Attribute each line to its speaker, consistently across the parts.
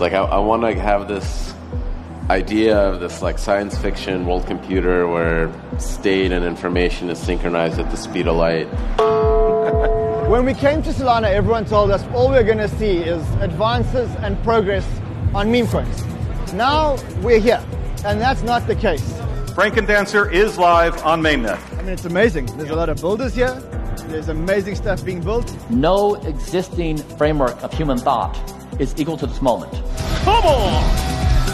Speaker 1: like I want to have this idea of this like science fiction world computer where state and information is synchronized at the speed of light.
Speaker 2: When we came to Solana, everyone told us all we're going to see is advances and progress on meme coins. Now we're here, and that's not the case.
Speaker 3: Frankendancer is live on mainnet.
Speaker 2: I mean, it's amazing. There's a lot of builders here. There's amazing stuff being built.
Speaker 4: No existing framework of human thought is equal to this moment.
Speaker 3: Come on!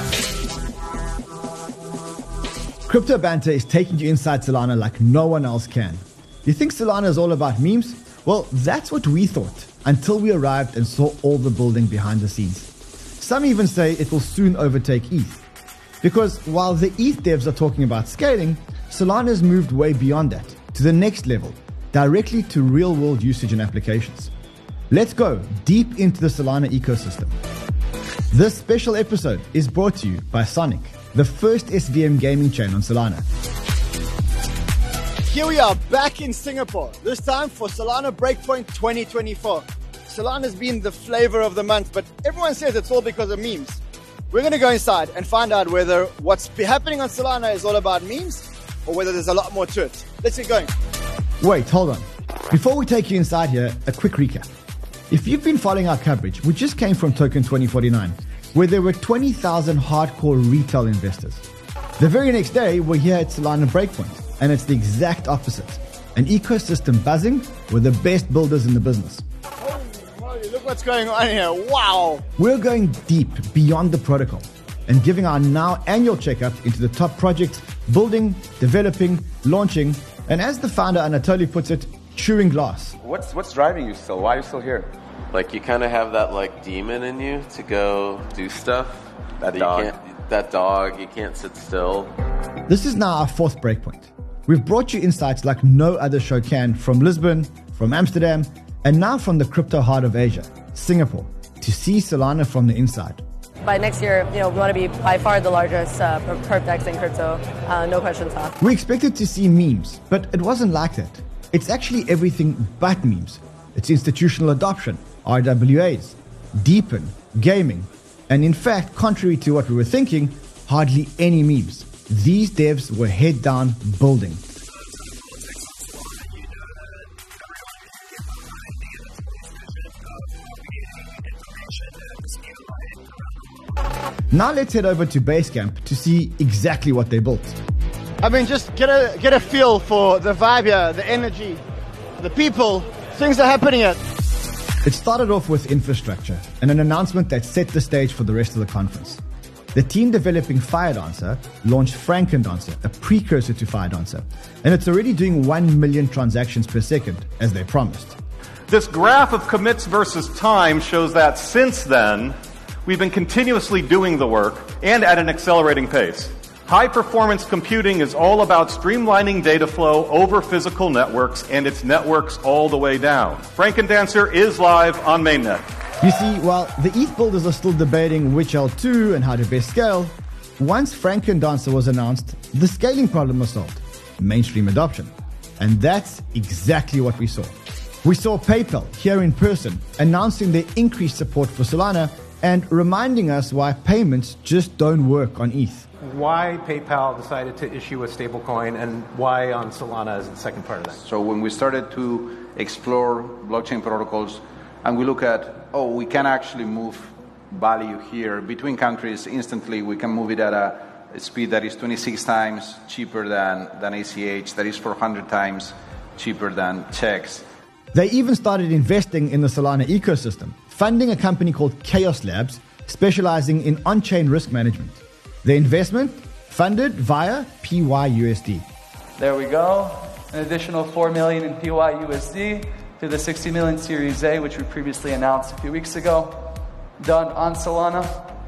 Speaker 5: Crypto Banter is taking you inside Solana like no one else can. You think Solana is all about memes? Well, that's what we thought until we arrived and saw all the building behind the scenes. Some even say it will soon overtake ETH. Because while the ETH devs are talking about scaling, Solana has moved way beyond that, to the next level, directly to real-world usage and applications. Let's go deep into the Solana ecosystem. This special episode is brought to you by Sonic, the first SVM gaming chain on Solana.
Speaker 2: Here we are back in Singapore, this time for Solana Breakpoint 2024. Solana's been the flavor of the month, but everyone says it's all because of memes. We're going to go inside and find out whether what's happening on Solana is all about memes or whether there's a lot more to it. Let's get going.
Speaker 5: Wait, hold on. Before we take you inside here, a quick recap. If you've been following our coverage, we just came from Token 2049, where there were 20,000 hardcore retail investors. The very next day, we're here at Solana Breakpoint, and it's the exact opposite. An ecosystem buzzing with the best builders in the business.
Speaker 2: Holy moly, look what's going on here. Wow.
Speaker 5: We're going deep beyond the protocol and giving our now annual checkup into the top projects, building, developing, launching, and as the founder Anatoly puts it, chewing glass.
Speaker 6: What's driving you still? Why are you still here?
Speaker 1: Like you kind of have that like demon in you to go do stuff.
Speaker 6: That dog.
Speaker 1: That dog, you can't sit still.
Speaker 5: This is now our fourth breakpoint. We've brought you insights like no other show can from Lisbon, from Amsterdam, and now from the crypto heart of Asia, Singapore, to see Solana from the inside.
Speaker 7: By next year, we want to be by far the largest perp DEX in crypto, no questions asked.
Speaker 5: We expected to see memes, but it wasn't like that. It's actually everything but memes. It's institutional adoption, RWAs, deepen, gaming, and in fact, contrary to what we were thinking, hardly any memes. These devs were head down building. Now let's head over to Basecamp to see exactly what they built.
Speaker 2: I mean, just get a feel for the vibe here, the energy, the people, things are happening here.
Speaker 5: It started off with infrastructure and an announcement that set the stage for the rest of the conference. The team developing FireDancer launched Frankendancer, a precursor to FireDancer, and it's already doing 1 million transactions per second, as they promised.
Speaker 3: This graph of commits versus time shows that since then, we've been continuously doing the work and at an accelerating pace. High-performance computing is all about streamlining data flow over physical networks, and it's networks all the way down. Frankendancer is live on mainnet.
Speaker 5: You see, while the ETH builders are still debating which L2 and how to best scale, once Frankendancer was announced, the scaling problem was solved. Mainstream adoption. And that's exactly what we saw. We saw PayPal here in person announcing their increased support for Solana and reminding us why payments just don't work on ETH.
Speaker 8: Why PayPal decided to issue a stablecoin and why on Solana is the second part of that?
Speaker 6: So when we started to explore blockchain protocols and we look at, we can actually move value here between countries instantly, we can move it at a speed that is 26 times cheaper than ACH, that is 400 times cheaper than checks.
Speaker 5: They even started investing in the Solana ecosystem, funding a company called Chaos Labs, specializing in on-chain risk management. The investment funded via PYUSD.
Speaker 9: There we go. An additional 4 million in PYUSD to the 60 million Series A, which we previously announced a few weeks ago. Done on Solana.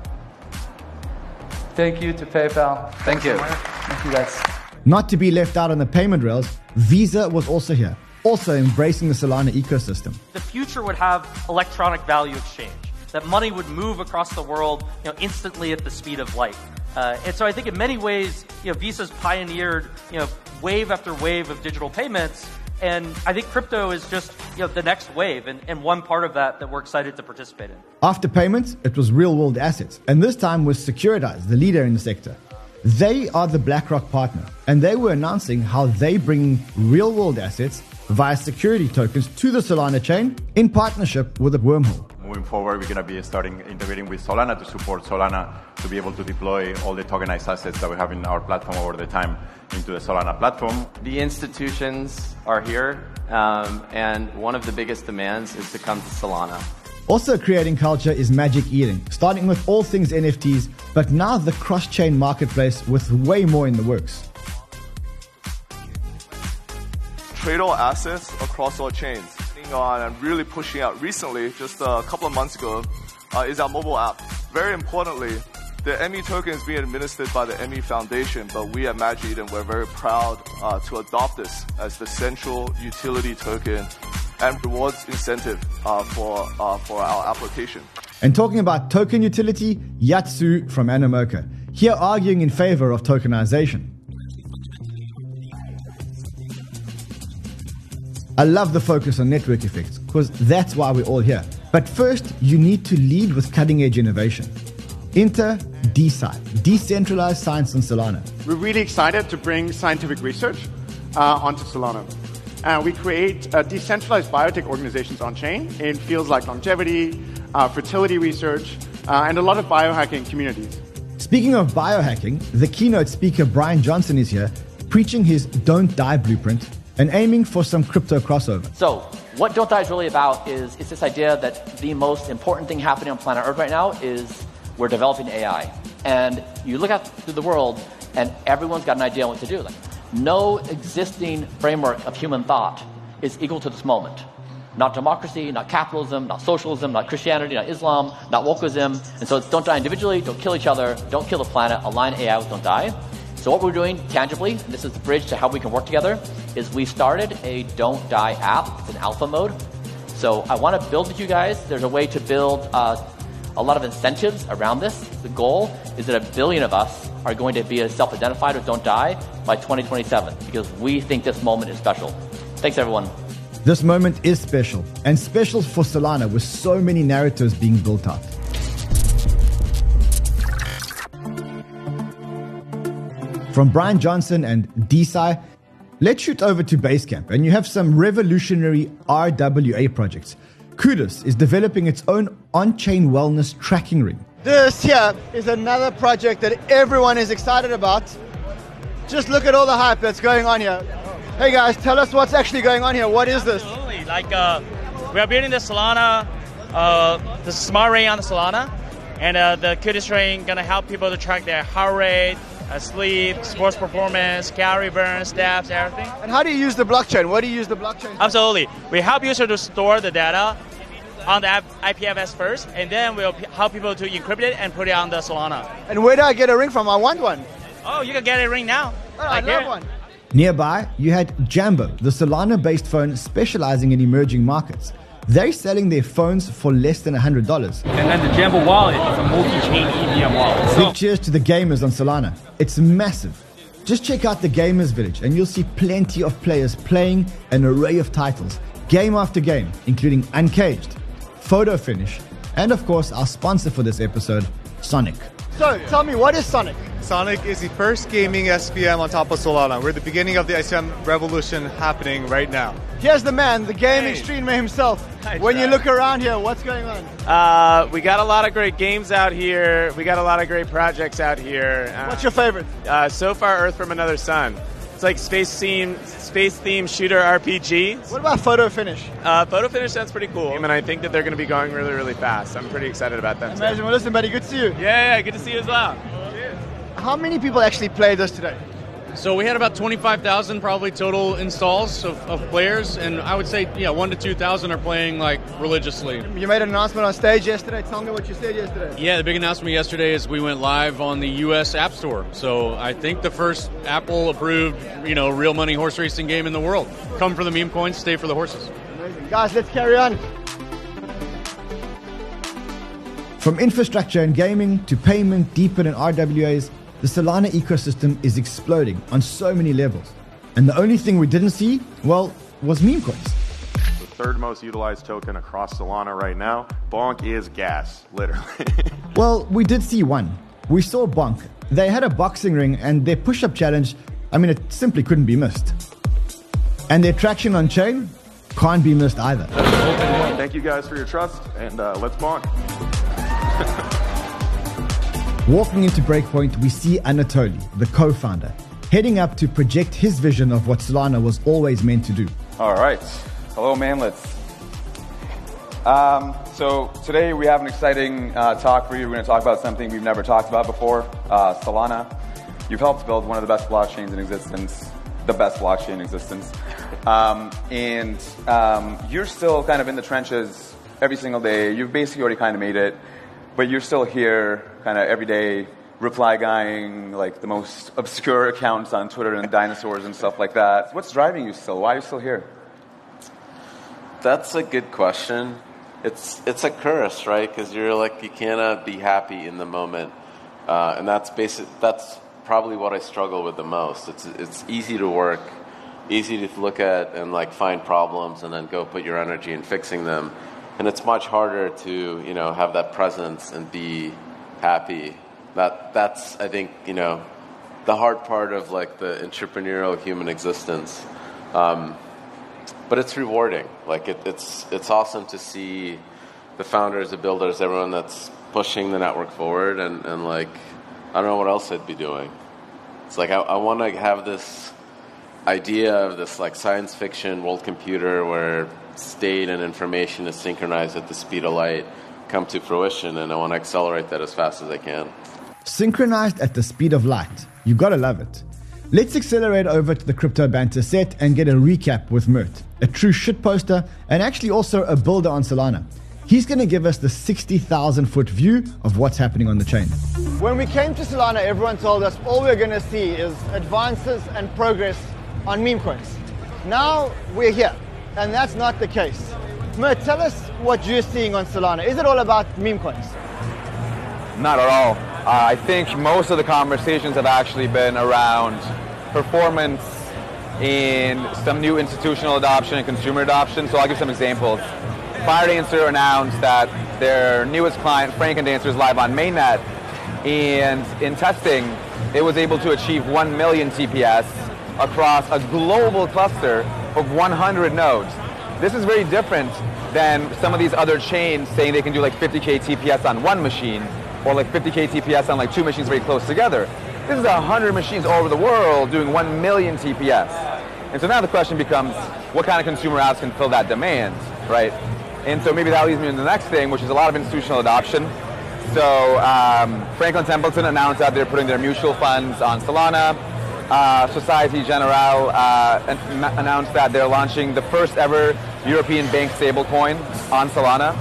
Speaker 9: Thank you to PayPal.
Speaker 6: Thank you.
Speaker 9: Thank you, guys.
Speaker 5: Not to be left out on the payment rails, Visa was also here, also embracing the Solana ecosystem.
Speaker 10: The future would have electronic value exchange, that money would move across the world, instantly at the speed of light. And so I think in many ways, Visa's pioneered, wave after wave of digital payments. And I think crypto is just the next wave, and one part of that we're excited to participate in.
Speaker 5: After payments, it was real-world assets, and this time was Securitize, the leader in the sector. They are the BlackRock partner, and they were announcing how they bring real-world assets via security tokens to the Solana chain in partnership with a Wormhole.
Speaker 11: Moving forward, we're going to be starting integrating with Solana to support Solana to be able to deploy all the tokenized assets that we have in our platform over the time into the Solana platform.
Speaker 12: The institutions are here, and one of the biggest demands is to come to Solana.
Speaker 5: Also creating culture is Magic Eden, starting with all things NFTs, but now the cross-chain marketplace with way more in the works.
Speaker 13: Trade all assets across all chains. On and really pushing out recently, just a couple of months ago, is our mobile app. Very importantly, the ME token is being administered by the ME Foundation, but we at Magic Eden, we're very proud to adopt this as the central utility token and rewards incentive for our application.
Speaker 5: And talking about token utility, Yatsu from Animoca, here arguing in favor of tokenization. I love the focus on network effects, because that's why we're all here. But first, you need to lead with cutting-edge innovation. Enter DeSci, Decentralized Science on Solana.
Speaker 14: We're really excited to bring scientific research onto Solana. We create decentralized biotech organizations on-chain in fields like longevity, fertility research, and a lot of biohacking communities.
Speaker 5: Speaking of biohacking, the keynote speaker Brian Johnson is here, preaching his Don't Die blueprint and aiming for some crypto crossover.
Speaker 4: So, what Don't Die is really about is this idea that the most important thing happening on planet Earth right now is we're developing AI. And you look out through the world, and everyone's got an idea on what to do. Like, no existing framework of human thought is equal to this moment. Not democracy, not capitalism, not socialism, not Christianity, not Islam, not wokeism. And so it's don't die individually, don't kill each other, don't kill the planet, align AI with Don't Die. So what we're doing tangibly, and this is the bridge to how we can work together, is we started a Don't Die app. It's in alpha mode. So I want to build with you guys. There's a way to build a lot of incentives around this. The goal is that 1 billion of us are going to be self-identified with Don't Die by 2027, because we think this moment is special. Thanks, everyone.
Speaker 5: This moment is special, and special for Solana with so many narratives being built out. From Brian Johnson and DeSci, let's shoot over to Basecamp, and you have some revolutionary RWA projects. Kudos is developing its own on-chain wellness tracking ring.
Speaker 2: This here is another project that everyone is excited about. Just look at all the hype that's going on here. Hey guys, tell us what's actually going on here. What is this?
Speaker 15: Absolutely. Like we are building the Solana, the smart ring on the Solana, and the Kudos ring gonna help people to track their heart rate, sleep, sports performance, calorie burn, steps, everything.
Speaker 2: And how do you use the blockchain? What do you use the blockchain for?
Speaker 15: Absolutely. We help users to store the data on the IPFS first, and then we'll help people to encrypt it and put it on the Solana.
Speaker 2: And where do I get a ring from? I want one.
Speaker 15: Oh, you can get a ring now.
Speaker 2: Oh, I love one.
Speaker 5: Nearby, you had Jambo, the Solana-based phone specializing in emerging markets. They're selling their phones for less than $100.
Speaker 16: And then the Jambo wallet is a multi-chain EVM wallet.
Speaker 5: Big cheers to the gamers on Solana. It's massive. Just check out the Gamers Village and you'll see plenty of players playing an array of titles, game after game, including Uncaged, Photo Finish, and of course our sponsor for this episode, Sonic.
Speaker 2: So, tell me, what is Sonic?
Speaker 17: Sonic is the first gaming SVM on top of Solana. We're at the beginning of the SVM revolution happening right now.
Speaker 2: Here's the man, the gaming streamer himself. When you look around here, what's going on?
Speaker 18: We got a lot of great games out here. We got a lot of great projects out here.
Speaker 2: What's your favorite?
Speaker 18: So far, Earth from Another Sun. It's like space-themed shooter RPG.
Speaker 2: What about Photo Finish?
Speaker 18: Photo Finish sounds pretty cool. And I think that they're going to be going really, really fast. I'm pretty excited about them.
Speaker 2: Amazing. Well, listen, buddy, good to see you.
Speaker 18: Yeah, good to see you as well.
Speaker 2: How many people actually played this today?
Speaker 16: So we had about 25,000 probably total installs of players, and I would say 1 to 2,000 are playing like religiously.
Speaker 2: You made an announcement on stage yesterday. Tell me what you said yesterday.
Speaker 16: Yeah, the big announcement yesterday is we went live on the US App Store. So I think the first Apple approved, real money horse racing game in the world. Come for the meme coins, stay for the horses.
Speaker 2: Amazing. Guys, let's carry on.
Speaker 5: From infrastructure and gaming to payment, DePIN and RWAs, the Solana ecosystem is exploding on so many levels. And the only thing we didn't see, well, was meme coins.
Speaker 19: The third most utilized token across Solana right now. Bonk is gas, literally.
Speaker 5: Well, we did see one. We saw Bonk. They had a boxing ring and their push-up challenge, it simply couldn't be missed. And their traction on chain can't be missed either.
Speaker 19: Thank you guys for your trust, and let's bonk.
Speaker 5: Walking into Breakpoint, we see Anatoly, the co-founder, heading up to project his vision of what Solana was always meant to do.
Speaker 20: All right. Hello, manlets. So today we have an exciting talk for you. We're going to talk about something we've never talked about before, Solana. You've helped build one of the best blockchains in existence, the best blockchain in existence. And you're still kind of in the trenches every single day. You've basically already kind of made it, but you're still here kind of every day reply guying like the most obscure accounts on Twitter and dinosaurs and stuff like that. What's driving you still? Why are you still here?
Speaker 1: That's a good question. It's a curse, right? Because you cannot be happy in the moment, and that's probably what I struggle with the most. It's easy to work, easy to look at and find problems and then go put your energy in fixing them, and it's much harder to have that presence and be happy. That's I think the hard part of the entrepreneurial human existence. But it's rewarding. It's awesome to see the founders, the builders, everyone that's pushing the network forward, and I don't know what else I'd be doing. It's I want to have this idea of this science fiction world computer where state and information is synchronized at the speed of light come to fruition, and I want to accelerate that as fast as I can.
Speaker 5: Synchronized at the speed of light. You gotta love it. Let's accelerate over to the Crypto Banter set and get a recap with Mert, a true shitposter and actually also a builder on Solana. He's going to give us the 60,000-foot view of what's happening on the chain.
Speaker 2: When we came to Solana, everyone told us all we're going to see is advances and progress on meme coins. Now we're here, and that's not the case. Mert, tell us what you're seeing on Solana. Is it all about meme coins?
Speaker 20: Not at all. I think most of the conversations have actually been around performance and some new institutional adoption and consumer adoption. So I'll give some examples. Firedancer announced that their newest client, Frankendancer, is live on mainnet. And in testing, it was able to achieve 1 million TPS across a global cluster of 100 nodes. This is very different than some of these other chains saying they can do 50K TPS on one machine, or 50K TPS on 2 machines very close together. This is 100 machines all over the world doing 1 million TPS. And so now the question becomes, what kind of consumer apps can fill that demand, right? And so maybe that leads me to the next thing, which is a lot of institutional adoption. So Franklin Templeton announced that they're putting their mutual funds on Solana. Societe Generale announced that they're launching the first ever European bank stablecoin on Solana.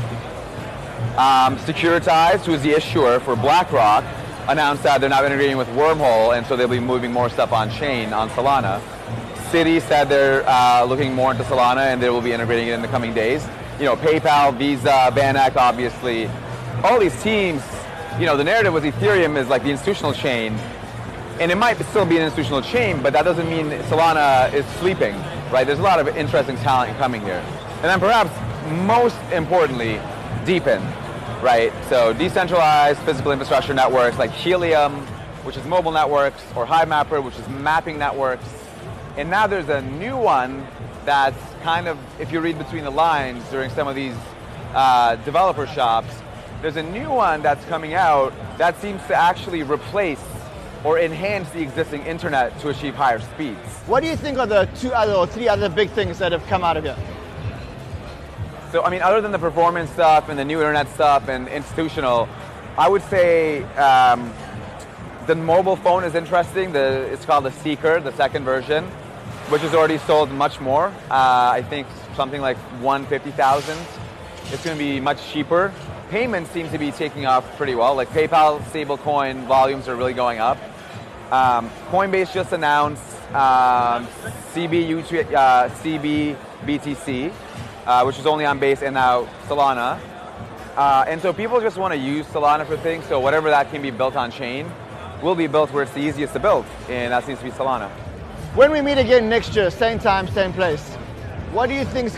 Speaker 20: Securitize, who is the issuer for BlackRock, announced that they're now integrating with Wormhole, and so they'll be moving more stuff on chain on Solana. Citi said they're looking more into Solana, and they will be integrating it in the coming days. PayPal, Visa, VanEck, obviously. All these teams, the narrative with Ethereum is the institutional chain, and it might still be an institutional chain, but that doesn't mean Solana is sleeping, right? There's a lot of interesting talent coming here. And then perhaps most importantly, DePIN, right? So decentralized physical infrastructure networks like Helium, which is mobile networks, or HiveMapper, which is mapping networks. And now there's a new one that's kind of, if you read between the lines during some of these developer shops, there's a new one that's coming out that seems to actually replace or enhance the existing internet to achieve higher speeds.
Speaker 2: What do you think are the 2 other or 3 other big things that have come out of here?
Speaker 20: So, other than the performance stuff and the new internet stuff and institutional, I would say the mobile phone is interesting. It's called the Seeker, the second version, which has already sold much more. I think something like 150,000. It's going to be much cheaper. Payments seem to be taking off pretty well. PayPal stablecoin volumes are really going up. Coinbase just announced CBBTC, which is only on Base and now Solana. And so people just want to use Solana for things, so whatever that can be built on chain will be built where it's the easiest to build, and that seems to be Solana.
Speaker 2: When we meet again next year, same time, same place, what do you think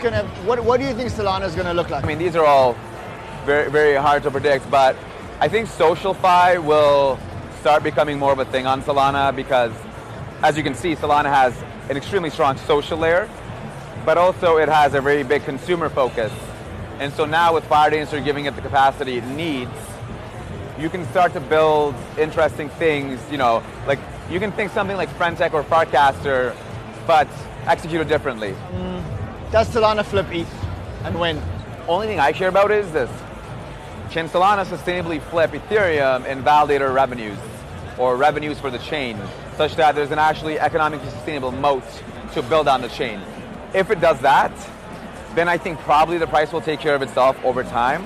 Speaker 2: Solana is gonna look like?
Speaker 20: I mean, these are all very, very hard to predict, but I think SocialFi will start becoming more of a thing on Solana because, as you can see, Solana has an extremely strong social layer, but also it has a very big consumer focus. And so now with Firedancer giving it the capacity it needs, you can start to build interesting things, you know, like you can think something like Friendtech or Farcaster, but execute it differently.
Speaker 2: Does Solana flip ETH and when?
Speaker 20: Only thing I care about is this. Can Solana sustainably flip Ethereum in validator revenues or revenues for the chain such that there's an actually economically sustainable moat to build on the chain? If it does that, then I think probably the price will take care of itself over time.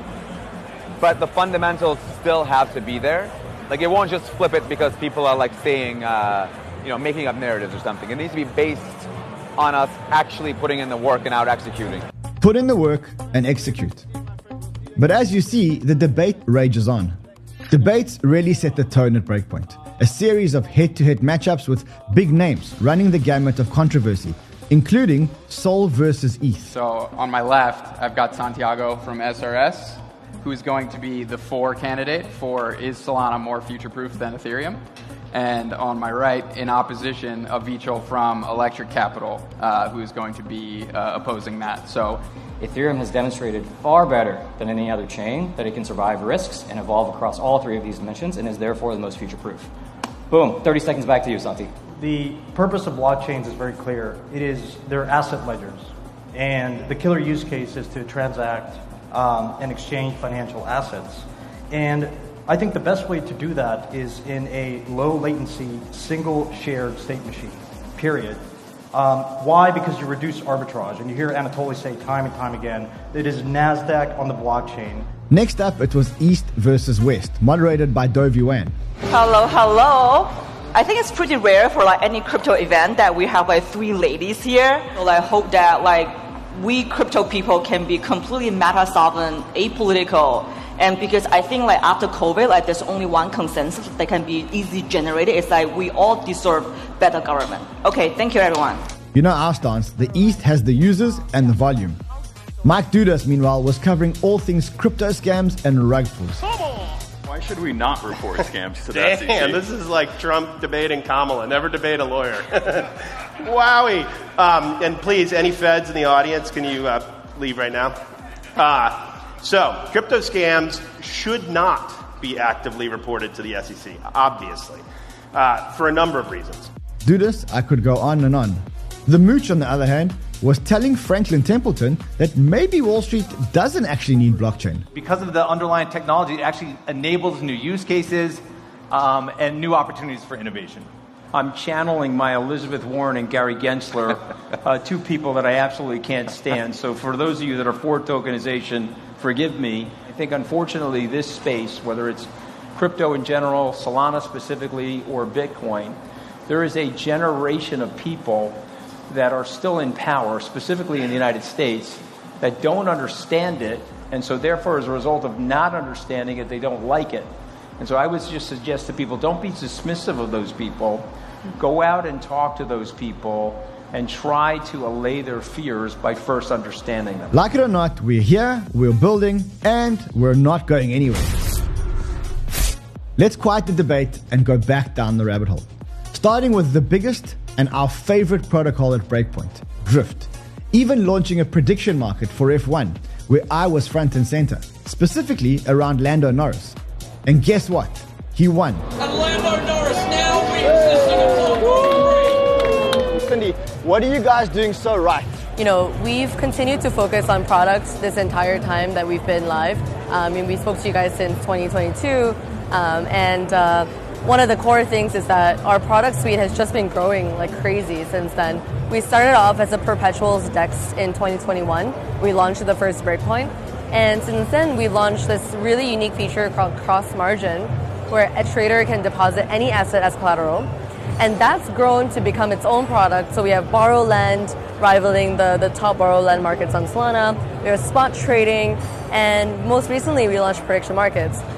Speaker 20: But the fundamentals still have to be there. Like it won't just flip it because people are like saying, you know, making up narratives or something. It needs to be based on us actually putting in the work and out executing.
Speaker 5: Put in the work and execute. But as you see, the debate rages on. Debates really set the tone at Breakpoint. A series of head-to-head matchups with big names running the gamut of controversy, including Sol versus ETH.
Speaker 21: So on my left, I've got Santiago from SRS, who's going to be the for candidate for is Solana more future-proof than Ethereum? And on my right, in opposition, Avichal from Electric Capital, who is going to be opposing that. So
Speaker 22: Ethereum has demonstrated far better than any other chain that it can survive risks and evolve across all three of these dimensions and is therefore the most future-proof. Boom, 30 seconds back to you, Santi.
Speaker 8: The purpose of blockchains is very clear. They're asset ledgers. And the killer use case is to transact and exchange financial assets. And I think the best way to do that is in a low latency, single shared state machine, period. Why? Because you reduce arbitrage. And you hear Anatoly say time and time again, it is NASDAQ on the blockchain.
Speaker 5: Next up, it was East versus West, moderated by Dovey Wan.
Speaker 23: Hello. I think it's pretty rare for like any crypto event that we have like three ladies here. So I hope that like we crypto people can be completely meta-sovereign, apolitical. And because I think like after COVID, like there's only one consensus that can be easily generated. It's like we all deserve better government. Okay, thank you everyone.
Speaker 5: You know our stance, the East has the users and the volume. Mike Dudas, meanwhile, was covering all things crypto scams and rug pulls.
Speaker 24: Why should we not report scams to the SEC?
Speaker 25: Damn, this is like Trump debating Kamala. Never debate a lawyer. Wowie. And please, any feds in the audience, can you leave right now? So, crypto scams should not be actively reported to the SEC, obviously, for a number of reasons.
Speaker 5: Dudas, I could go on and on. The Mooch, on the other hand, was telling Franklin Templeton that maybe Wall Street doesn't actually need blockchain.
Speaker 26: Because of the underlying technology, it actually enables new use cases and new opportunities for innovation.
Speaker 27: I'm channeling my Elizabeth Warren and Gary Gensler, two people that I absolutely can't stand. So for those of you that are for tokenization, forgive me. I think, unfortunately, this space, whether it's crypto in general, Solana specifically, or Bitcoin, there is a generation of people that are still in power, specifically in the United States, that don't understand it, and so therefore, as a result of not understanding it, they don't like it. And so I would just suggest to people, don't be dismissive of those people. Go out and talk to those people and try to allay their fears by first understanding them.
Speaker 5: Like it or not, we're here, we're building, and we're not going anywhere. Let's quiet the debate and go back down the rabbit hole. Starting with the biggest and our favorite protocol at Breakpoint, Drift. Even launching a prediction market for F1, where I was front and center, specifically around Lando Norris. And guess what? He won.
Speaker 23: And Lando Norris now wins the Singapore.
Speaker 2: Cindy, what are you guys doing so right?
Speaker 7: You know, we've continued to focus on products this entire time that we've been live. We spoke to you guys since 2022, one of the core things is that our product suite has just been growing like crazy since then. We started off as a perpetuals DEX in 2021. We launched the first Breakpoint. And since then, we launched this really unique feature called Cross Margin, where a trader can deposit any asset as collateral. And that's grown to become its own product. So we have Borrow Lend, rivaling the top Borrow Lend markets on Solana. We have spot trading. And most recently, we launched prediction markets.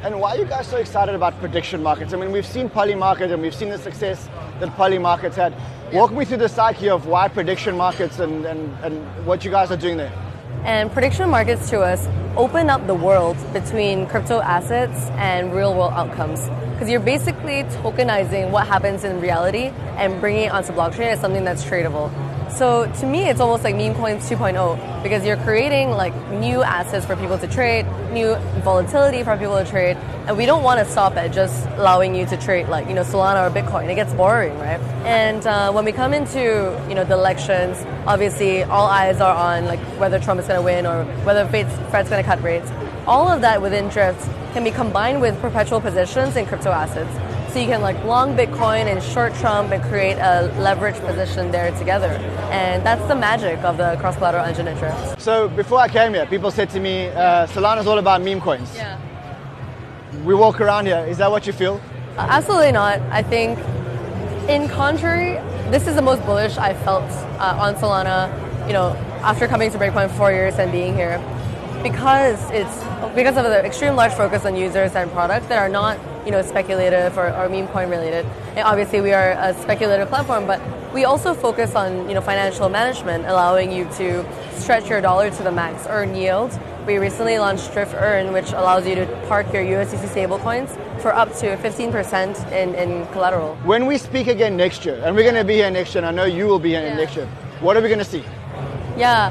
Speaker 2: And why are you guys so excited about prediction markets? I mean, we've seen Polymarket and we've seen the success that Polymarket's had. Walk me through the psyche of why prediction markets and what you guys are doing there.
Speaker 7: And prediction markets to us open up the world between crypto assets and real world outcomes. Because you're basically tokenizing what happens in reality and bringing it onto blockchain as something that's tradable. So to me, it's almost like meme coins 2.0 because you're creating like new assets for people to trade, new volatility for people to trade, and we don't want to stop at just allowing you to trade like Solana or Bitcoin. It gets boring, right? And when we come into the elections, obviously all eyes are on like whether Trump is going to win or whether Fed's going to cut rates. All of that within Drift can be combined with perpetual positions in crypto assets. So you can like long Bitcoin and short Trump and create a leverage position there together. And that's the magic of the cross-collateral engine at Drift.
Speaker 2: So before I came here, people said to me, Solana's all about meme coins.
Speaker 7: Yeah.
Speaker 2: We walk around here. Is that what you feel?
Speaker 7: Absolutely not. I think, in contrary, this is the most bullish I felt on Solana, after coming to Breakpoint for 4 years and being here. Because of the extreme large focus on users and products that are not speculative or meme coin related. And obviously we are a speculative platform, but we also focus on financial management, allowing you to stretch your dollar to the max, earn yield. We recently launched Drift Earn, which allows you to park your USDC stablecoins for up to 15% in collateral.
Speaker 2: When we speak again next year, and we're going to be here next year, and I know you will be here next year, what are we going to see?
Speaker 7: Yeah,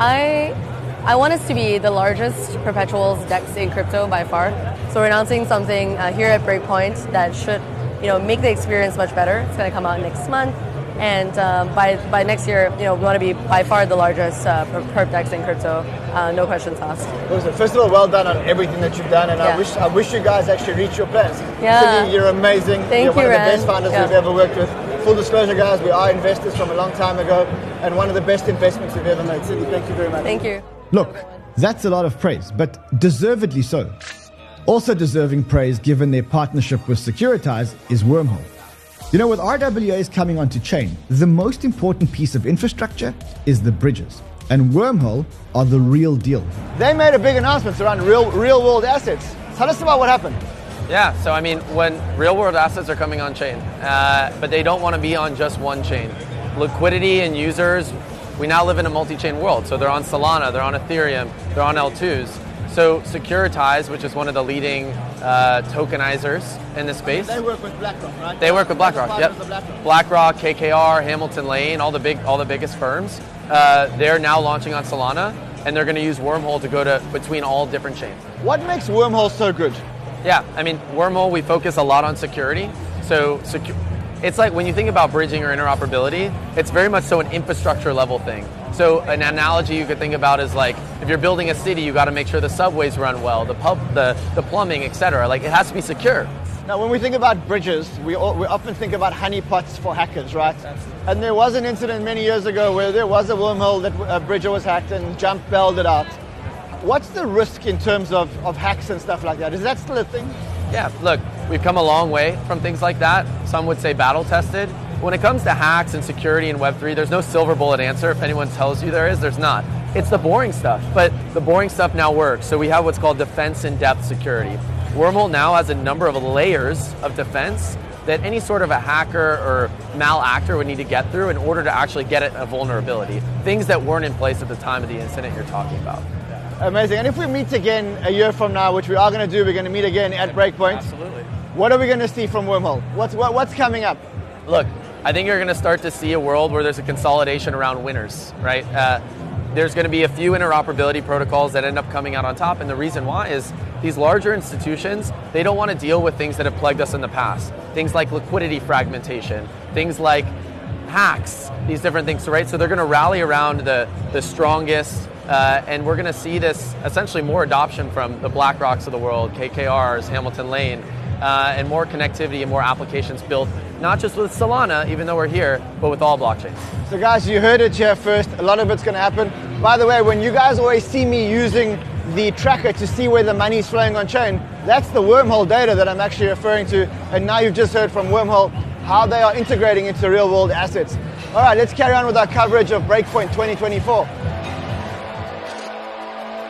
Speaker 7: I want us to be the largest perpetuals DEX in crypto by far. So we're announcing something here at Breakpoint that should, make the experience much better. It's going to come out next month, and by next year, we want to be by far the largest perp DEX in crypto. No questions asked.
Speaker 2: Listen, first of all, well done on everything that you've done, and I wish you guys actually reach your plans.
Speaker 7: Yeah,
Speaker 2: you're amazing.
Speaker 7: Thank
Speaker 2: you're one
Speaker 7: you,
Speaker 2: of the
Speaker 7: Ren.
Speaker 2: best founders we've ever worked with. Full disclosure, guys, we are investors from a long time ago, and one of the best investments we've ever made. Cindy, thank you very much.
Speaker 7: Thank you.
Speaker 5: Look, that's a lot of praise, but deservedly so. Also deserving praise given their partnership with Securitize is Wormhole. With RWAs coming onto chain, the most important piece of infrastructure is the bridges. And Wormhole are the real deal.
Speaker 2: They made a big announcement around real world assets. Tell us about what happened.
Speaker 3: Yeah, so when real world assets are coming on chain, but they don't want to be on just one chain. Liquidity and users, we now live in a multi-chain world. So they're on Solana, they're on Ethereum, they're on L2s. So Securitize, which is one of the leading tokenizers in the space.
Speaker 2: They work with BlackRock, right?
Speaker 3: They work with BlackRock, yep. BlackRock, KKR, Hamilton Lane, all the biggest firms. They're now launching on Solana, and they're going to use Wormhole to go between all different chains.
Speaker 2: What makes Wormhole so good?
Speaker 3: Yeah, Wormhole, we focus a lot on security. So it's like when you think about bridging or interoperability, it's very much so an infrastructure level thing. So an analogy you could think about is like if you're building a city, you got to make sure the subways run well, the plumbing, etc. Like it has to be secure.
Speaker 2: Now, when we think about bridges, we often think about honeypots for hackers, right? And there was an incident many years ago where there was a wormhole that a bridger was hacked and Jump bailed it out. What's the risk in terms of hacks and stuff like that? Is that still a thing?
Speaker 3: Yeah, look, we've come a long way from things like that. Some would say battle tested. When it comes to hacks and security in Web3, there's no silver bullet answer. If anyone tells you there is, there's not. It's the boring stuff, but the boring stuff now works. So we have what's called defense in depth security. Wormhole now has a number of layers of defense that any sort of a hacker or malactor would need to get through in order to actually get at a vulnerability. Things that weren't in place at the time of the incident you're talking about.
Speaker 2: Amazing. And if we meet again a year from now, which we are going to do, we're going to meet again at Breakpoint.
Speaker 3: Absolutely.
Speaker 2: What are we going to see from Wormhole? What's coming up?
Speaker 3: Look, I think you're going to start to see a world where there's a consolidation around winners, right? There's going to be a few interoperability protocols that end up coming out on top, and the reason why is these larger institutions, they don't want to deal with things that have plagued us in the past. Things like liquidity fragmentation, things like hacks, these different things, right? So they're going to rally around the strongest, and we're going to see this essentially more adoption from the BlackRocks of the world, KKRs, Hamilton Lane, and more connectivity and more applications built, not just with Solana, even though we're here, but with all blockchains.
Speaker 2: So guys, you heard it here first. A lot of it's going to happen. By the way, when you guys always see me using the tracker to see where the money's flowing on chain, that's the Wormhole data that I'm actually referring to. And now you've just heard from Wormhole how they are integrating into real world assets. All right, let's carry on with our coverage of Breakpoint 2024.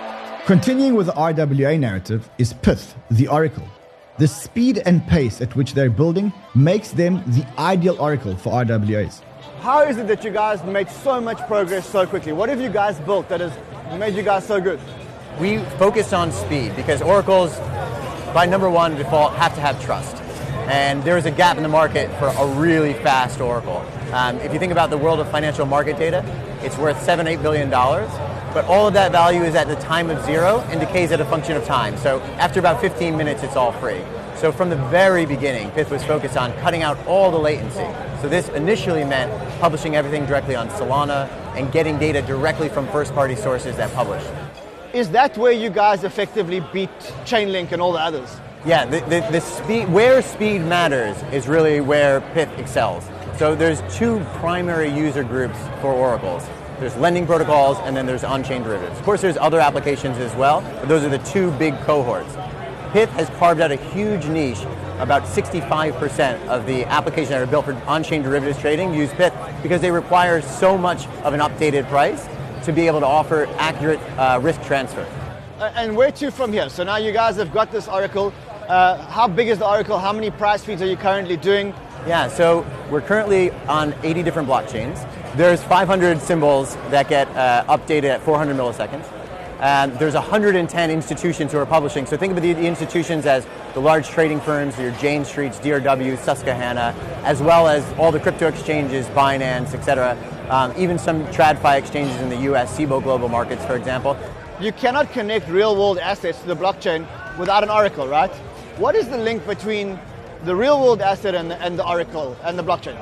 Speaker 5: Continuing with the RWA narrative is Pyth, the Oracle. The speed and pace at which they're building makes them the ideal Oracle for RWAs.
Speaker 2: How is it that you guys made so much progress so quickly? What have you guys built that has made you guys so good?
Speaker 6: We focused on speed because oracles, by number one default, have to have trust. And there is a gap in the market for a really fast oracle. If you think about the world of financial market data, it's worth $7-8 billion, but all of that value is at the time of zero and decays at a function of time. So after about 15 minutes, it's all free. So from the very beginning, Pyth was focused on cutting out all the latency. So this initially meant publishing everything directly on Solana and getting data directly from first-party sources that publish.
Speaker 2: Is that where you guys effectively beat Chainlink and all the others?
Speaker 6: Yeah, the speed, where speed matters is really where Pyth excels. So there's two primary user groups for oracles. There's lending protocols and then there's on-chain derivatives. Of course, there's other applications as well, but those are the two big cohorts. Pyth has carved out a huge niche. About 65% of the applications that are built for on-chain derivatives trading use Pyth because they require so much of an updated price to be able to offer accurate risk transfer.
Speaker 2: And where to from here? So now you guys have got this oracle. How big is the oracle? How many price feeds are you currently doing?
Speaker 6: Yeah, so we're currently on 80 different blockchains. There's 500 symbols that get updated at 400 milliseconds. There's 110 institutions who are publishing. So think of the institutions as the large trading firms, your Jane Streets, DRW, Susquehanna, as well as all the crypto exchanges, Binance, etc. Even some TradFi exchanges in the US, Cboe Global Markets, for example.
Speaker 2: You cannot connect real-world assets to the blockchain without an oracle, right? What is the link between the real-world asset and the oracle and the blockchain?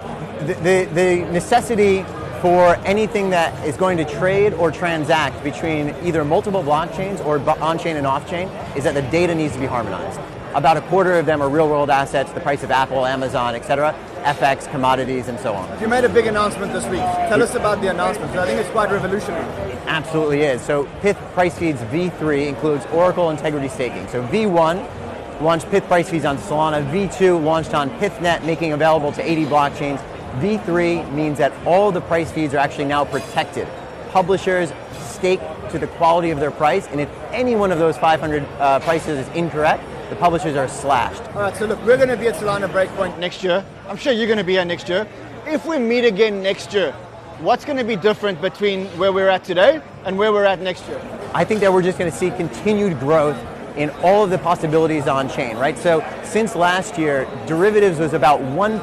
Speaker 6: The necessity for anything that is going to trade or transact between either multiple blockchains or on-chain and off-chain is that the data needs to be harmonized. About a quarter of them are real-world assets, the price of Apple, Amazon, etc., FX, commodities, and so on.
Speaker 2: You made a big announcement this week. Tell us about the announcement, because I think it's quite revolutionary.
Speaker 6: It absolutely is. So Pyth Price Feeds V3 includes Oracle Integrity Staking. So V1 launched Pyth Price Feeds on Solana. V2 launched on PythNet, making available to 80 blockchains. V3 means that all the price feeds are actually now protected. Publishers stake to the quality of their price, and if any one of those 500 prices is incorrect, the publishers are slashed.
Speaker 2: All right, so look, we're going to be at Solana Breakpoint next year. I'm sure you're going to be here next year. If we meet again next year, what's going to be different between where we're at today and where we're at next year?
Speaker 6: I think that we're just going to see continued growth in all of the possibilities on-chain, right? So since last year, derivatives was about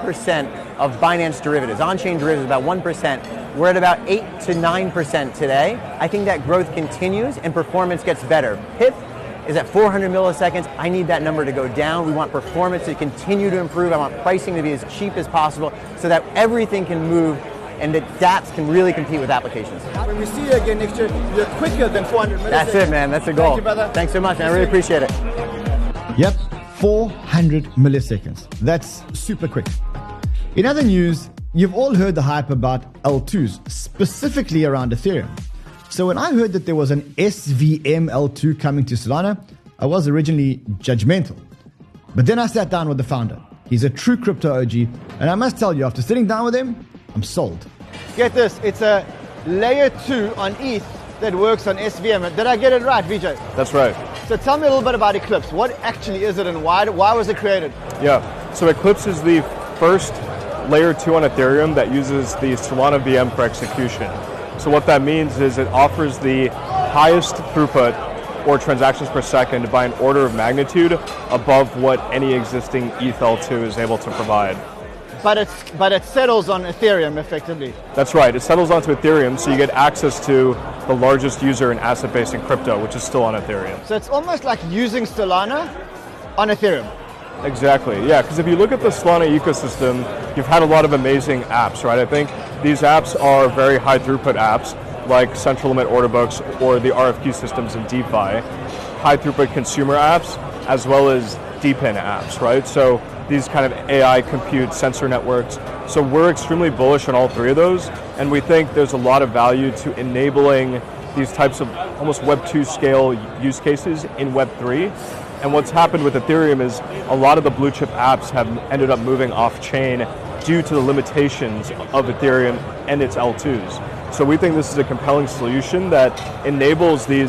Speaker 6: 1% of Binance derivatives. On-chain derivatives about 1%. We're at about 8 to 9% today. I think that growth continues and performance gets better. Pyth is at 400 milliseconds. I need that number to go down. We want performance to continue to improve. I want pricing to be as cheap as possible so that everything can move and that dApps can really compete with applications.
Speaker 2: When we see you again next year, you're quicker than 400 milliseconds.
Speaker 6: That's it, man. That's the goal.
Speaker 2: Thank you, brother.
Speaker 6: Thanks so much, man. I really appreciate it.
Speaker 5: Yep, 400 milliseconds. That's super quick. In other news, you've all heard the hype about L2s, specifically around Ethereum. So when I heard that there was an SVM L2 coming to Solana, I was originally judgmental. But then I sat down with the founder. He's a true crypto OG, and I must tell you, after sitting down with him, I'm sold.
Speaker 2: Get this, it's a layer 2 on ETH that works on SVM. Did I get it right, Vijay?
Speaker 9: That's right.
Speaker 2: So tell me a little bit about Eclipse. What actually is it and why was it created?
Speaker 9: Yeah, so Eclipse is the first layer 2 on Ethereum that uses the Solana VM for execution. So what that means is it offers the highest throughput or transactions per second by an order of magnitude above what any existing ETH L2 is able to provide.
Speaker 2: But it settles on Ethereum effectively.
Speaker 9: That's right. It settles onto Ethereum, so you get access to the largest user and asset base in crypto, which is still on Ethereum.
Speaker 2: So it's almost like using Solana on Ethereum.
Speaker 9: Exactly, yeah, because if you look at the Solana ecosystem, you've had a lot of amazing apps, right? I think these apps are very high throughput apps, like central limit order books or the RFQ systems in DeFi, high throughput consumer apps, as well as DePIN apps, right? So these kind of AI compute sensor networks. So we're extremely bullish on all three of those, and we think there's a lot of value to enabling these types of almost Web 2 scale use cases in Web 3. And what's happened with Ethereum is a lot of the blue chip apps have ended up moving off chain due to the limitations of Ethereum and its L2s. So we think this is a compelling solution that enables these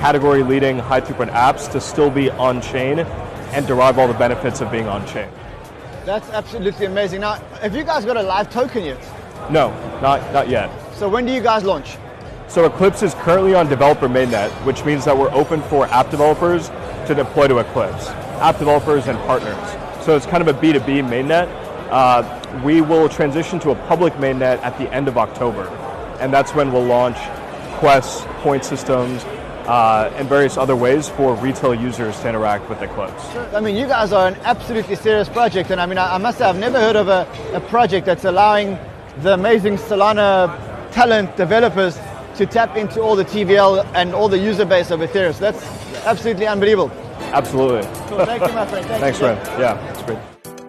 Speaker 9: category-leading high-throughput apps to still be on-chain and derive all the benefits of being on-chain.
Speaker 2: That's absolutely amazing. Now, have you guys got a live token yet?
Speaker 9: No, not yet.
Speaker 2: So when do you guys launch?
Speaker 9: So Eclipse is currently on developer mainnet, which means that we're open for app developers to deploy to Eclipse, app developers and partners. So it's kind of a B2B mainnet. We will transition to a public mainnet at the end of October, and that's when we'll launch quests, point systems, and various other ways for retail users to interact with Eclipse.
Speaker 2: I mean, you guys are an absolutely serious project, and I mean, I must say, I've never heard of a project that's allowing the amazing Solana talent developers to tap into all the TVL and all the user base of Ethereum. So that's absolutely unbelievable.
Speaker 9: Absolutely.
Speaker 2: Cool. Thank you, my friend.
Speaker 9: Thanks, Ren. Yeah, that's great.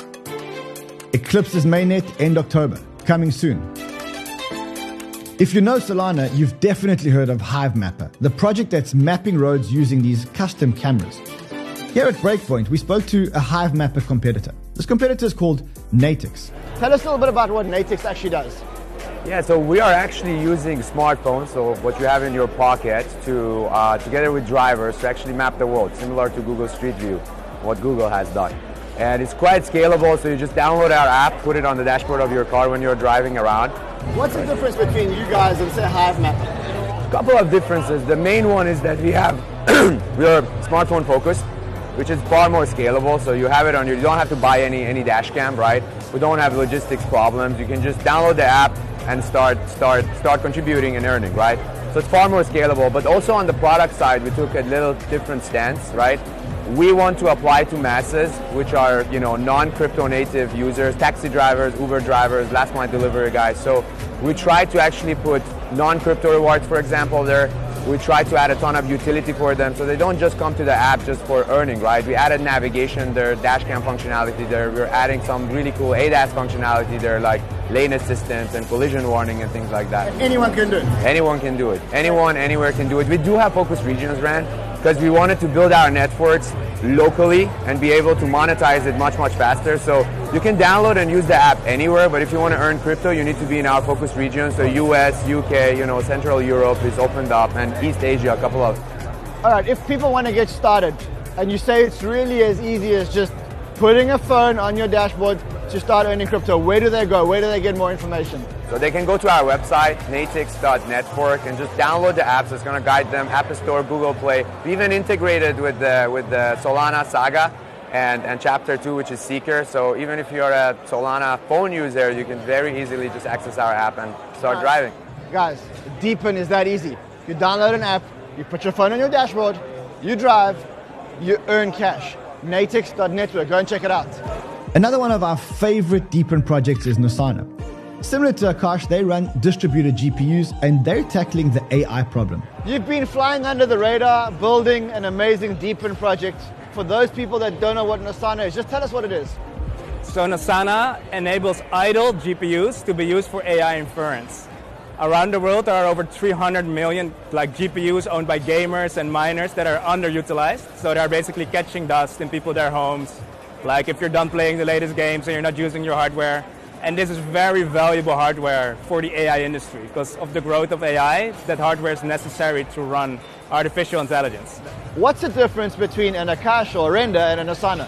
Speaker 5: Eclipse's mainnet end October, coming soon. If you know Solana, you've definitely heard of Hivemapper, the project that's mapping roads using these custom cameras. Here at Breakpoint, we spoke to a Hivemapper competitor. This competitor is called Natix.
Speaker 2: Tell us a little bit about what Natix actually does.
Speaker 4: Yeah, so we are actually using smartphones, so what you have in your pocket, to together with drivers to actually map the world, similar to Google Street View, what Google has done. And it's quite scalable, so you just download our app, put it on the dashboard of your car when you're driving around.
Speaker 2: What's the difference between you guys and, say, Hivemapper?
Speaker 4: A couple of differences. The main one is that we are smartphone focused, which is far more scalable, so you have it on you don't have to buy any dash cam, right? We don't have logistics problems. You can just download the app and start contributing and earning, right? So it's far more scalable, but also on the product side, we took a little different stance, right? We want to apply to masses, which are, non-crypto native users, taxi drivers, Uber drivers, last mile delivery guys. So we try to actually put non-crypto rewards, for example, there. We try to add a ton of utility for them, so they don't just come to the app just for earning, right? We added navigation there, dash cam functionality there. We're adding some really cool ADAS functionality there, like lane assistance and collision warning and things like that.
Speaker 2: Anyone can do it?
Speaker 4: Anyone can do it. Anyone, anywhere can do it. We do have focus regions, Ran, because we wanted to build our networks locally and be able to monetize it much, much faster. So you can download and use the app anywhere, but if you want to earn crypto, you need to be in our focus regions. So US, UK, Central Europe is opened up, and East Asia, a couple of.
Speaker 2: All right, if people want to get started, and you say it's really as easy as just putting a phone on your dashboard to start earning crypto, where do they go? Where do they get more information?
Speaker 4: So they can go to our website, natix.network, and just download the apps. It's going to guide them, App Store, Google Play. We even integrated with the Solana Saga and Chapter 2, which is Seeker. So even if you're a Solana phone user, you can very easily just access our app and start driving.
Speaker 2: Guys, Deepen is that easy. You download an app, you put your phone on your dashboard, you drive, you earn cash. Natix.network, go and check it out.
Speaker 5: Another one of our favorite Deepen projects is Nosana. Similar to Akash, they run distributed GPUs and they're tackling the AI problem.
Speaker 2: You've been flying under the radar, building an amazing Deepen project. For those people that don't know what Nosana is, just tell us what it is.
Speaker 10: So Nosana enables idle GPUs to be used for AI inference. Around the world, there are over 300 million GPUs owned by gamers and miners that are underutilized. So they're basically catching dust in their homes. Like if you're done playing the latest games and you're not using your hardware. And this is very valuable hardware for the AI industry because of the growth of AI, that hardware is necessary to run artificial intelligence.
Speaker 2: What's the difference between an Akash or a Render and a Nosana?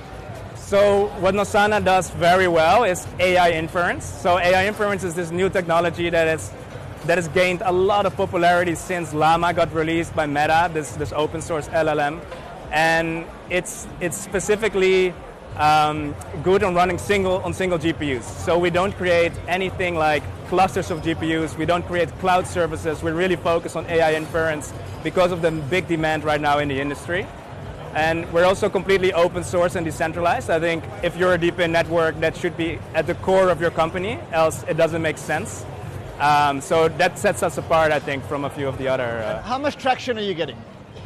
Speaker 10: So what Nosana does very well is AI inference. So AI inference is this new technology that has gained a lot of popularity since Llama got released by Meta, this open source LLM. And it's specifically good on running single GPUs. So we don't create anything like clusters of GPUs. We don't create cloud services. We really focus on AI inference because of the big demand right now in the industry. And we're also completely open source and decentralized. I think if you're a Deepen network, that should be at the core of your company, else it doesn't make sense. So that sets us apart, I think, from a few of the other...
Speaker 2: How much traction are you getting?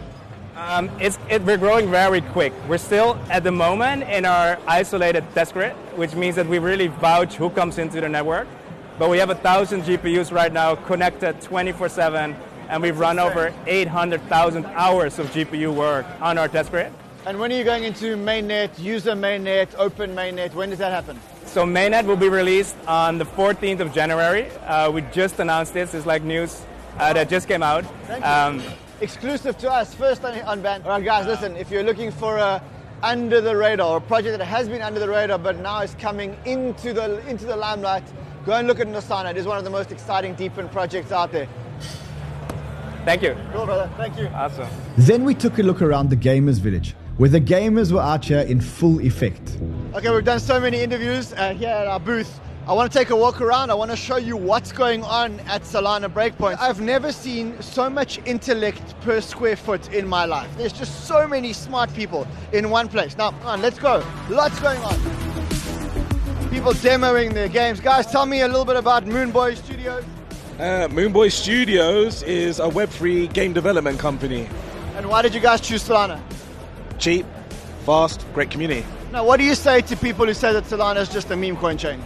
Speaker 10: We're growing very quick. We're still, at the moment, in our isolated test grid, which means that we really vouch who comes into the network. But we have 1,000 GPUs right now connected 24/7, and we've run over 800,000 hours of GPU work on our test grid.
Speaker 2: And when are you going into mainnet, user mainnet, open mainnet? When does that happen?
Speaker 10: So mainnet will be released on the 14th of January. We just announced this. It's like news that just came out.
Speaker 2: exclusive to us, first on Band. All right, guys, listen, if you're looking for a under the radar, or a project that has been under the radar but now is coming into the limelight, go and look at Nosana. It is one of the most exciting DeepIn projects out there.
Speaker 10: Thank you.
Speaker 2: Cool, brother. Thank you.
Speaker 10: Awesome.
Speaker 5: Then we took a look around the Gamers Village, where the gamers were out here in full effect.
Speaker 2: Okay, we've done so many interviews here at our booth. I want to take a walk around. I want to show you what's going on at Solana Breakpoint. I've never seen so much intellect per square foot in my life. There's just so many smart people in one place. Now, come on, let's go. Lots going on. People demoing their games. Guys, tell me a little bit about Moonboy Studios.
Speaker 11: Moonboy Studios is a Web3 game development company.
Speaker 2: And why did you guys choose Solana?
Speaker 11: Cheap, fast, great community.
Speaker 2: Now, what do you say to people who say that Solana is just a meme coin chain?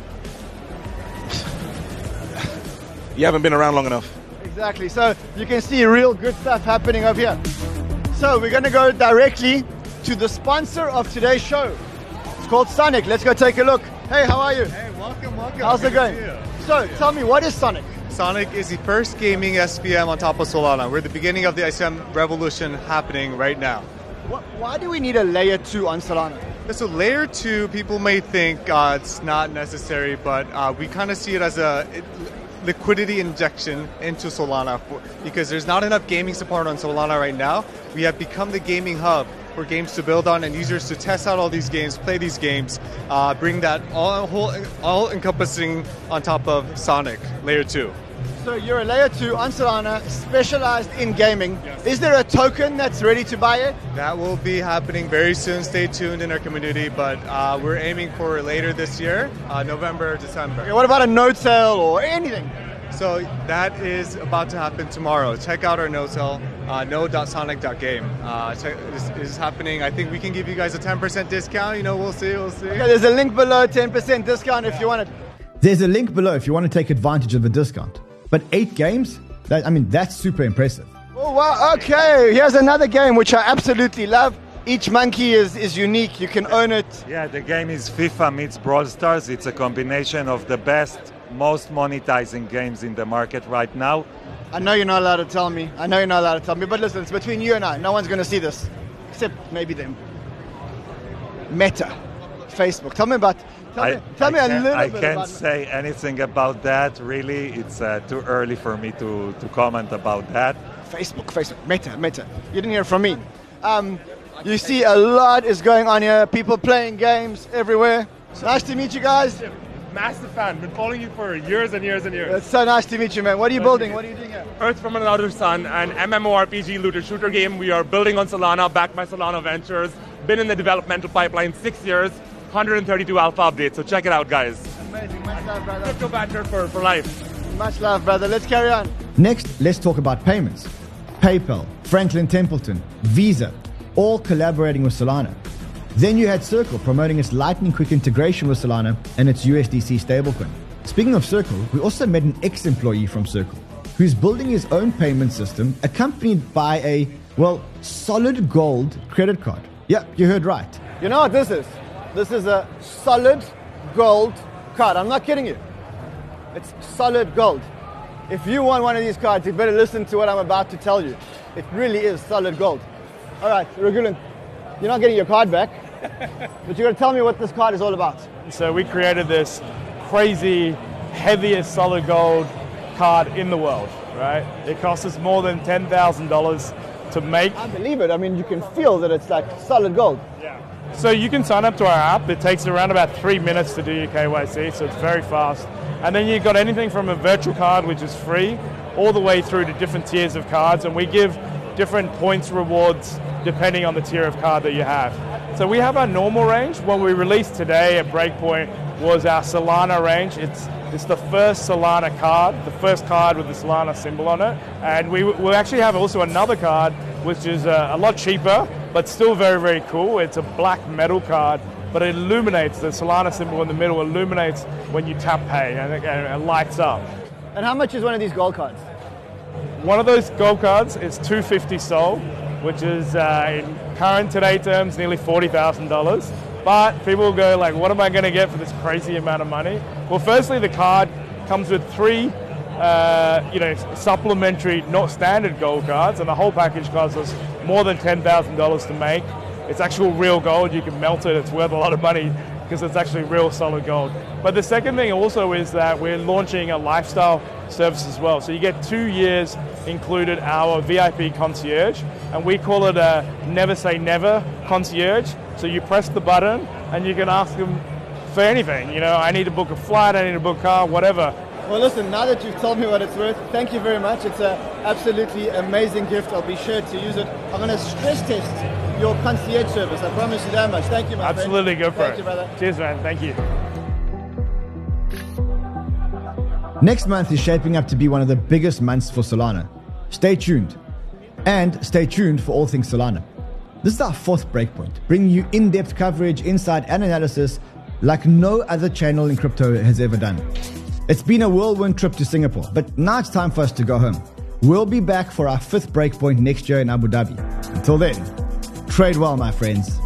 Speaker 11: You haven't been around long enough.
Speaker 2: Exactly. So you can see real good stuff happening over here. So we're going to go directly to the sponsor of today's show. It's called Sonic. Let's go take a look. Hey, how are you?
Speaker 12: Hey, welcome.
Speaker 2: How's it going? So tell me, what is Sonic?
Speaker 12: Sonic is the first gaming SVM on top of Solana. We're at the beginning of the ICM revolution happening right now.
Speaker 2: Why do we need a layer 2 on Solana?
Speaker 12: So layer 2, people may think it's not necessary, but we kind of see it as a liquidity injection into Solana because there's not enough gaming support on Solana right now. We have become the gaming hub for games to build on and users to test out all these games, play these games, bring that all encompassing on top of Sonic layer 2.
Speaker 2: So you're a layer 2 on Solana, specialized in gaming. Yes. Is there a token that's ready to buy it?
Speaker 12: That will be happening very soon. Stay tuned in our community, but we're aiming for later this year, November, December.
Speaker 2: Okay, what about a node sale or anything?
Speaker 12: So that is about to happen tomorrow. Check out our node sale, node.sonic.game. This is happening. I think we can give you guys a 10% discount. We'll see.
Speaker 2: Okay, there's a link below, 10% discount if you want it.
Speaker 5: There's a link below if you want to take advantage of the discount. But 8 games? That's super impressive.
Speaker 2: Oh, wow. Okay, here's another game which I absolutely love. Each monkey is unique. You can own it.
Speaker 13: Yeah, the game is FIFA meets Brawl Stars. It's a combination of the best, most monetizing games in the market right now.
Speaker 2: I know you're not allowed to tell me. But listen, it's between you and I. No one's going to see this, except maybe them. Meta, Facebook. Tell me a little bit about it.
Speaker 13: I can't say anything about that, really. It's too early for me to comment about that.
Speaker 2: Facebook, Meta. You didn't hear from me. You see a lot is going on here. People playing games everywhere. Nice to meet you guys.
Speaker 14: Massive fan. Been following you for years and years and years.
Speaker 2: It's so nice to meet you, man. What are you building? What are you doing here?
Speaker 14: Earth from Another Sun, an MMORPG looter shooter game. We are building on Solana, backed by Solana Ventures. Been in the developmental pipeline 6 years. 132 alpha updates, so check it out, guys.
Speaker 2: Amazing. Much love, brother.
Speaker 14: Crypto Banter for life.
Speaker 2: Much love, brother. Let's carry on.
Speaker 5: Next, let's talk about payments. PayPal, Franklin Templeton, Visa, all collaborating with Solana. Then you had Circle promoting its lightning quick integration with Solana and its USDC stablecoin. Speaking of Circle, we also met an ex-employee from Circle who's building his own payment system accompanied by a, solid gold credit card. Yeah, you heard right.
Speaker 2: You know what this is? This is a solid gold card. I'm not kidding you. It's solid gold. If you want one of these cards, you better listen to what I'm about to tell you. It really is solid gold. All right, Regulin, you're not getting your card back, but you're going to tell me what this card is all about.
Speaker 10: So we created this crazy, heaviest solid gold card in the world, right? It cost us more than $10,000 to make.
Speaker 2: I believe it. I mean, you can feel that it's like solid gold.
Speaker 10: Yeah. So you can sign up to our app. It takes around about 3 minutes to do your KYC, so it's very fast. And then you've got anything from a virtual card, which is free, all the way through to different tiers of cards, and we give different points rewards depending on the tier of card that you have. So we have our normal range. What we released today at Breakpoint was our Solana range. It's the first Solana card, the first card with the Solana symbol on it. And we'll actually have also another card, which is a lot cheaper, but still very, very cool. It's a black metal card, but it illuminates, the Solana symbol in the middle illuminates when you tap pay, and it lights up.
Speaker 2: And how much is one of these gold cards?
Speaker 10: One of those gold cards is $250 SOL, which is in current today terms nearly $40,000. But people will go like, what am I going to get for this crazy amount of money? Well, firstly, the card comes with 3 supplementary, not standard gold cards, and the whole package costs us more than $10,000 to make. It's actual real gold. You can melt it. It's worth a lot of money because it's actually real solid gold. But the second thing also is that we're launching a lifestyle service as well. So you get 2 years included our VIP concierge, and we call it a never say never concierge. So you press the button and you can ask them for anything. I need to book a flight, I need to book a car, whatever.
Speaker 2: Well, listen, now that you've told me what it's worth, thank you very much. It's an absolutely amazing gift. I'll be sure to use it. I'm going to stress test your concierge service. I promise you that much. Thank you, my friend.
Speaker 10: Absolutely, go for it.
Speaker 2: Thank you, brother.
Speaker 10: Cheers, man. Thank you.
Speaker 5: Next month is shaping up to be one of the biggest months for Solana. Stay tuned. And stay tuned for all things Solana. This is our 4th Breakpoint, bringing you in-depth coverage, insight, and analysis like no other channel in crypto has ever done. It's been a whirlwind trip to Singapore, but now it's time for us to go home. We'll be back for our 5th Breakpoint next year in Abu Dhabi. Until then, trade well, my friends.